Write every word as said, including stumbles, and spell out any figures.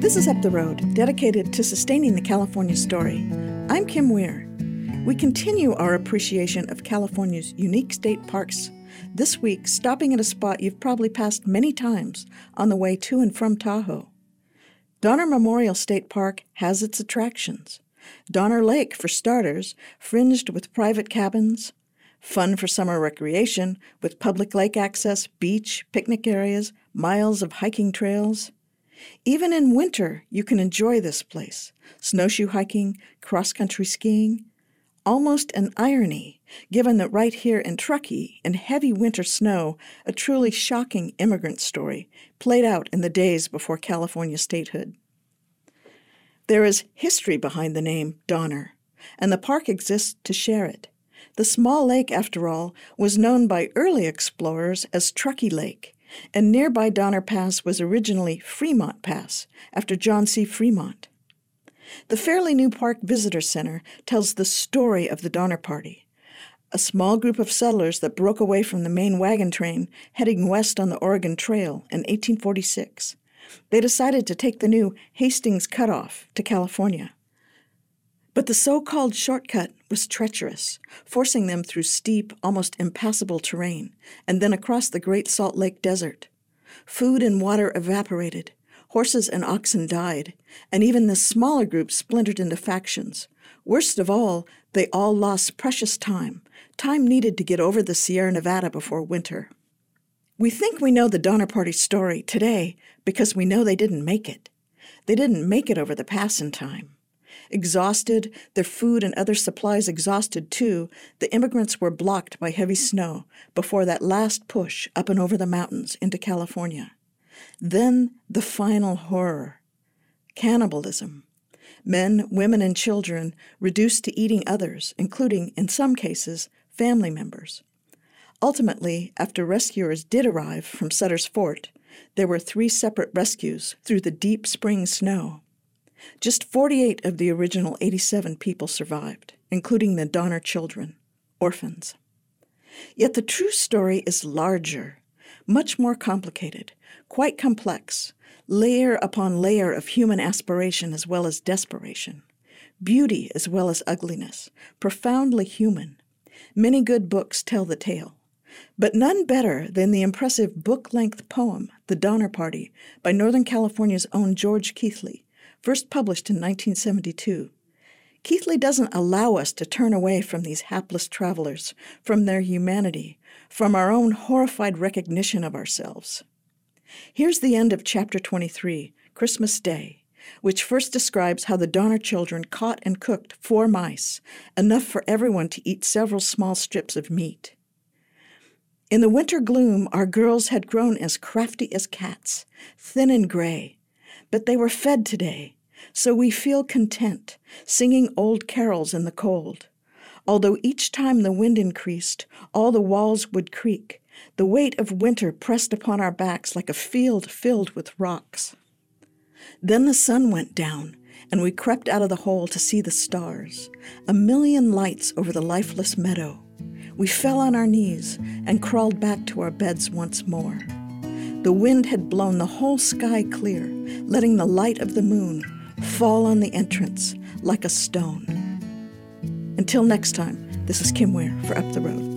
This is Up the Road, dedicated to sustaining the California story. I'm Kim Weir. We continue our appreciation of California's unique state parks, this week stopping at a spot you've probably passed many times on the way to and from Tahoe. Donner Memorial State Park has its attractions. Donner Lake, for starters, fringed with private cabins, fun for summer recreation with public lake access, beach, picnic areas, miles of hiking trails. Even in winter, you can enjoy this place. Snowshoe hiking, cross-country skiing. Almost an irony, given that right here in Truckee, in heavy winter snow, a truly shocking immigrant story played out in the days before California statehood. There is history behind the name Donner, and the park exists to share it. The small lake, after all, was known by early explorers as Truckee Lake, and nearby Donner Pass was originally Fremont Pass, after John C. Fremont. The fairly new Park Visitor Center tells the story of the Donner Party, a small group of settlers that broke away from the main wagon train heading west on the Oregon Trail in eighteen forty-six. They decided to take the new Hastings Cutoff to California. But the so-called shortcut was treacherous, forcing them through steep, almost impassable terrain, and then across the Great Salt Lake Desert. Food and water evaporated, horses and oxen died, and even this smaller group splintered into factions. Worst of all, they all lost precious time, time needed to get over the Sierra Nevada before winter. We think we know the Donner Party story today because we know they didn't make it. They didn't make it over the pass in time. Exhausted, their food and other supplies exhausted too, the immigrants were blocked by heavy snow before that last push up and over the mountains into California. Then the final horror, cannibalism. Men, women, and children reduced to eating others, including, in some cases, family members. Ultimately, after rescuers did arrive from Sutter's Fort, there were three separate rescues through the deep spring snow. Just forty-eight of the original eighty-seven people survived, including the Donner children, orphans. Yet the true story is larger, much more complicated, quite complex, layer upon layer of human aspiration as well as desperation, beauty as well as ugliness, profoundly human. Many good books tell the tale, but none better than the impressive book-length poem, The Donner Party, by Northern California's own George Keithley, first published in nineteen seventy-two. Keithley doesn't allow us to turn away from these hapless travelers, from their humanity, from our own horrified recognition of ourselves. Here's the end of Chapter twenty-three, Christmas Day, which first describes how the Donner children caught and cooked four mice, enough for everyone to eat several small strips of meat. In the winter gloom, our girls had grown as crafty as cats, thin and gray, but they were fed today, so we feel content, singing old carols in the cold. Although each time the wind increased, all the walls would creak, the weight of winter pressed upon our backs like a field filled with rocks. Then the sun went down, and we crept out of the hole to see the stars, a million lights over the lifeless meadow. We fell on our knees and crawled back to our beds once more. The wind had blown the whole sky clear, letting the light of the moon fall on the entrance like a stone. Until next time, this is Kim Weir for Up the Road.